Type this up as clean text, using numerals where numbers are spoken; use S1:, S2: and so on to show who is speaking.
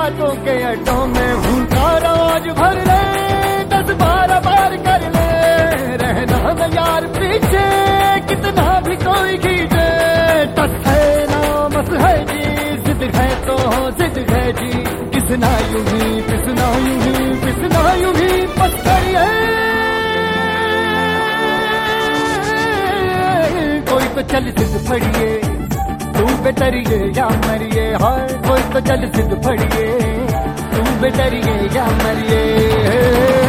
S1: बातों के अड्डों में भूलता रवाज भर ले, 10-12 बार कर ले, रहना न यार पीछे कितना भी कोई खींचे। टस है ना मस है जी, जिद है तो जिद है जी, किसना यूं ही पिसना यूं ही पिसना यूं ही बस करिए। कोई तो चल जिद फड़िए, तू बेटरिए या मरिए, हाय कोई तो चल जिद फड़िए, तू बेटरिए या मरिए।